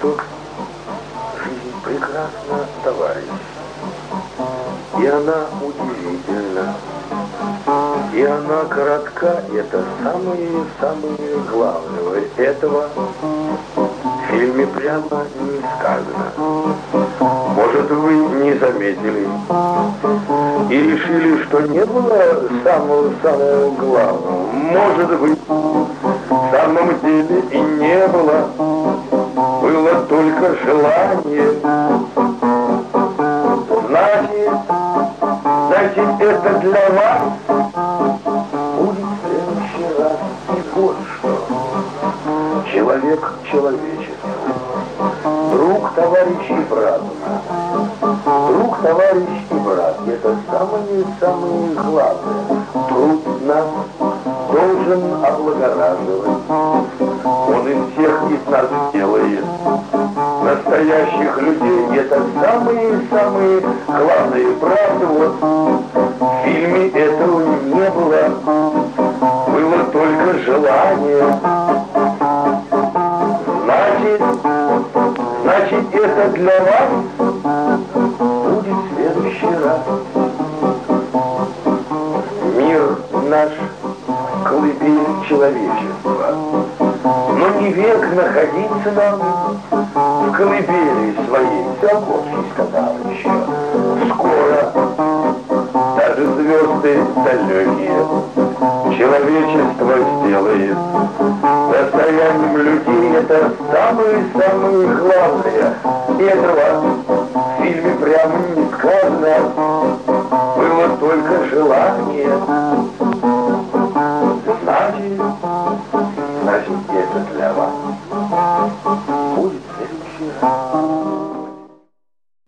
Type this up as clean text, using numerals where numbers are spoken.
что жизнь прекрасна, товарищ, и она удивительна, и она коротка, это самое главное. Этого в фильме прямо не сказано. Может, вы не заметили и решили, что не было самого главного. Может быть, в самом деле и не было. Было только желание. Значит, это для вас будет в следующий раз. И вот что. Человек человечества. Друг, товарищ и брат. Друг, товарищ и брат. Это самое главное. Труд нас должен облагораживать. Он из всех из нас делает настоящих людей. Это самые главные. Правда, вот в фильме этого не было. Было только желание. Значит, это для вас будет в следующий раз. Мир наш — колыбель человечества. Но не век находиться нам в колыбели своей. Циолковский сказал еще. Скоро даже звезды далекие человечество сделает достоянием людей. Это самое главное. Этого в фильме прямо не сказано. Было только желание.